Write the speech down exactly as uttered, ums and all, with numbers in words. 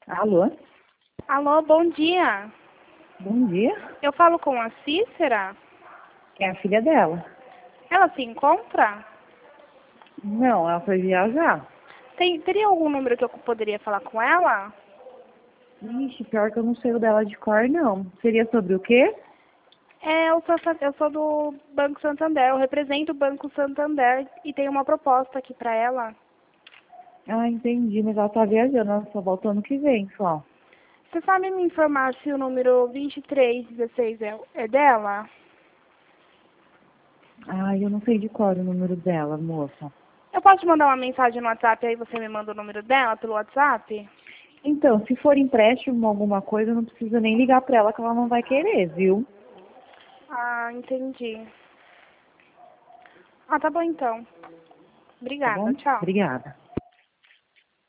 Alô? Alô, bom dia. Bom dia. Eu falo com a Cícera? É a filha dela. Ela se encontra? Não, ela foi viajar. Tem, teria algum número que eu poderia falar com ela? Ixi, pior que eu não sei o dela de cor, não. Seria sobre o quê? É, eu sou, eu sou do Banco Santander, eu represento o Banco Santander e tenho uma proposta aqui para ela. Ah, entendi, mas ela tá viajando, ela só volta ano que vem, só. Você sabe me informar se o número vinte e três dezesseis é, é dela? Ai, eu não sei de cor o número dela, moça. Eu posso te mandar uma mensagem no WhatsApp, aí você me manda o número dela pelo WhatsApp? Então, se for empréstimo alguma coisa, não precisa nem ligar pra ela que ela não vai querer, viu? Ah, entendi. Ah, tá bom então. Tá Obrigada, bom? tchau. Obrigada.